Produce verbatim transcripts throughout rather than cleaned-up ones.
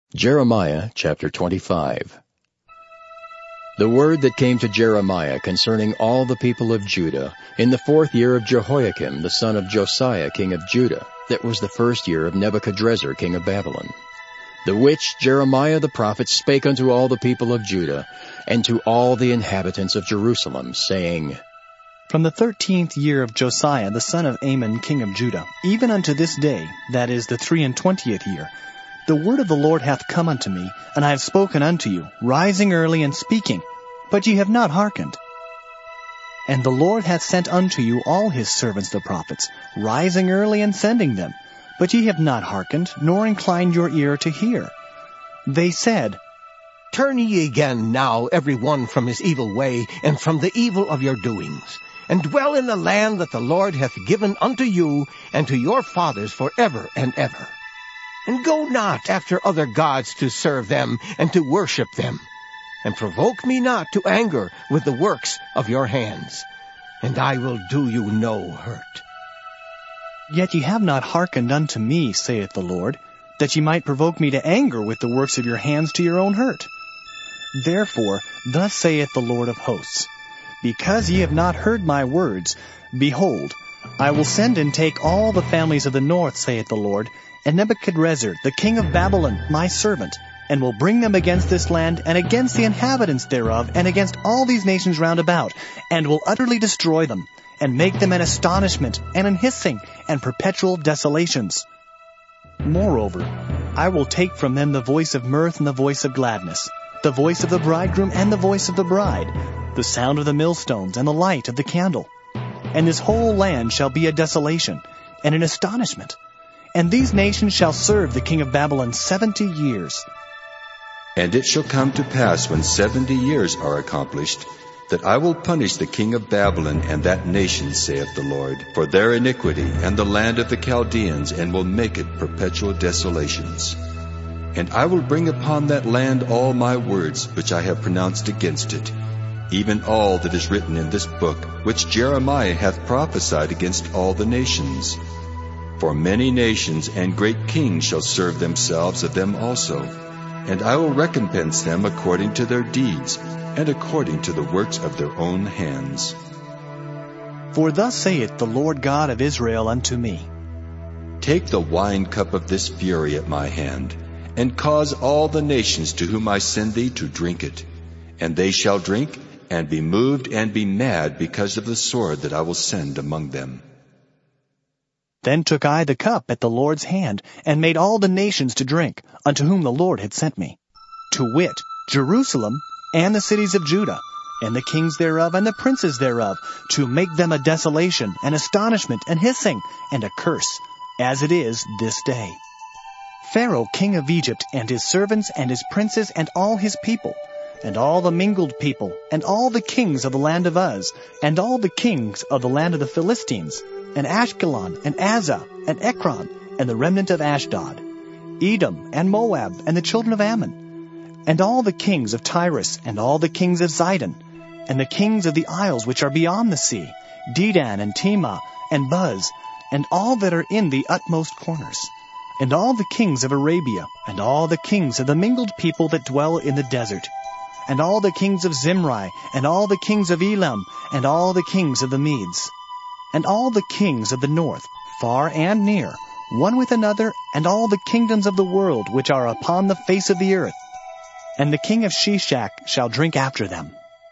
Jeremiah chapter twenty-five. The word that came to Jeremiah concerning all the people of Judah in the fourth year of Jehoiakim the son of Josiah king of Judah, that was the first year of Nebuchadrezzar king of Babylon, the which Jeremiah the prophet spake unto all the people of Judah, and to all the inhabitants of Jerusalem, saying, From the thirteenth year of Josiah the son of Amon king of Judah, even unto this day, that is the three and twentieth year, the word of the Lord hath come unto me, and I have spoken unto you, rising early and speaking, but ye have not hearkened. And the Lord hath sent unto you all his servants the prophets, rising early and sending them, but ye have not hearkened, nor inclined your ear to hear. They said, Turn ye again now every one from his evil way, and from the evil of your doings, and dwell in the land that the Lord hath given unto you and to your fathers for ever and ever. And go not after other gods to serve them and to worship them. And provoke me not to anger with the works of your hands, and I will do you no hurt. Yet ye have not hearkened unto me, saith the Lord, that ye might provoke me to anger with the works of your hands to your own hurt. Therefore, thus saith the Lord of hosts, Because ye have not heard my words, behold, I will send and take all the families of the north, saith the Lord, and Nebuchadrezzar, the king of Babylon, my servant, and will bring them against this land, and against the inhabitants thereof, and against all these nations round about, and will utterly destroy them, and make them an astonishment, and an hissing, and perpetual desolations. Moreover, I will take from them the voice of mirth and the voice of gladness, the voice of the bridegroom and the voice of the bride, the sound of the millstones and the light of the candle. And this whole land shall be a desolation, and an astonishment. And these nations shall serve the king of Babylon seventy years. And it shall come to pass when seventy years are accomplished, that I will punish the king of Babylon and that nation, saith the Lord, for their iniquity, and the land of the Chaldeans, and will make it perpetual desolations. And I will bring upon that land all my words which I have pronounced against it, even all that is written in this book, which Jeremiah hath prophesied against all the nations. For many nations and great kings shall serve themselves of them also, and I will recompense them according to their deeds, and according to the works of their own hands. For thus saith the Lord God of Israel unto me, Take the wine cup of this fury at my hand, and cause all the nations to whom I send thee to drink it, and they shall drink, and be moved and be mad because of the sword that I will send among them. Then took I the cup at the Lord's hand, and made all the nations to drink, unto whom the Lord had sent me, to wit, Jerusalem, and the cities of Judah, and the kings thereof, and the princes thereof, to make them a desolation, an astonishment, an hissing, and a curse, as it is this day. Pharaoh king of Egypt, and his servants, and his princes, and all his people, and all the mingled people, and all the kings of the land of Uz, and all the kings of the land of the Philistines, and Ashkelon, and Azza, and Ekron, and the remnant of Ashdod, Edom, and Moab, and the children of Ammon, and all the kings of Tyrus, and all the kings of Zidon, and the kings of the isles which are beyond the sea, Dedan, and Tema, and Buz, and all that are in the utmost corners, and all the kings of Arabia, and all the kings of the mingled people that dwell in the desert, and all the kings of Zimri, and all the kings of Elam, and all the kings of the Medes, and all the kings of the north, far and near, one with another, and all the kingdoms of the world which are upon the face of the earth. And the king of Sheshach shall drink after them.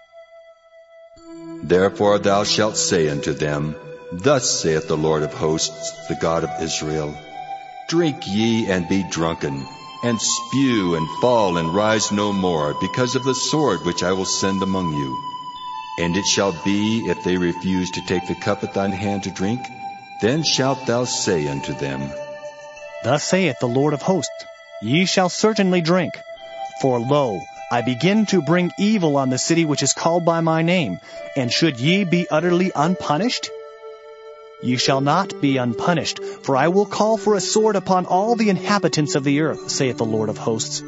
Therefore thou shalt say unto them, Thus saith the Lord of hosts, the God of Israel, Drink ye and be drunken, and spew and fall and rise no more, because of the sword which I will send among you. And it shall be, if they refuse to take the cup at thine hand to drink, then shalt thou say unto them, Thus saith the Lord of hosts, Ye shall certainly drink. For lo, I begin to bring evil on the city which is called by my name, and should ye be utterly unpunished? Ye shall not be unpunished, for I will call for a sword upon all the inhabitants of the earth, saith the Lord of hosts.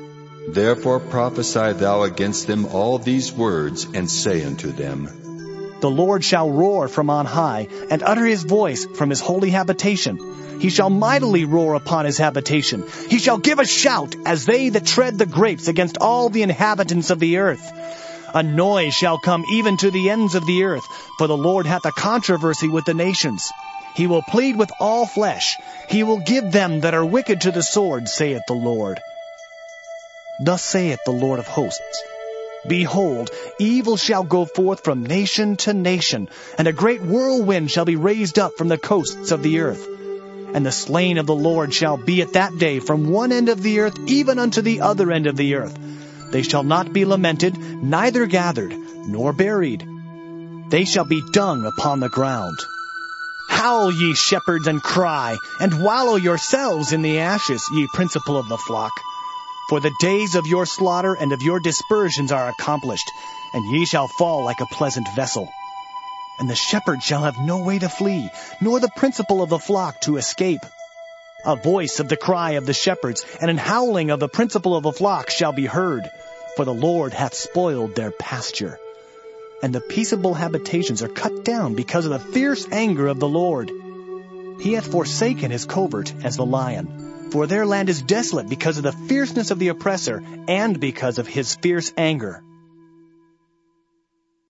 Therefore prophesy thou against them all these words, and say unto them, The Lord shall roar from on high, and utter his voice from his holy habitation. He shall mightily roar upon his habitation. He shall give a shout, as they that tread the grapes against all the inhabitants of the earth. A noise shall come even to the ends of the earth, for the Lord hath a controversy with the nations. He will plead with all flesh. He will give them that are wicked to the sword, saith the Lord. Thus saith the Lord of hosts, Behold, evil shall go forth from nation to nation, and a great whirlwind shall be raised up from the coasts of the earth. And the slain of the Lord shall be at that day from one end of the earth even unto the other end of the earth. They shall not be lamented, neither gathered, nor buried. They shall be dung upon the ground. Howl, ye shepherds, and cry, and wallow yourselves in the ashes, ye principal of the flock. For the days of your slaughter and of your dispersions are accomplished, and ye shall fall like a pleasant vessel. And the shepherd shall have no way to flee, nor the principal of the flock to escape. A voice of the cry of the shepherds, and an howling of the principal of the flock shall be heard, for the Lord hath spoiled their pasture. And the peaceable habitations are cut down because of the fierce anger of the Lord. He hath forsaken his covert as the lion, for their land is desolate because of the fierceness of the oppressor, and because of his fierce anger.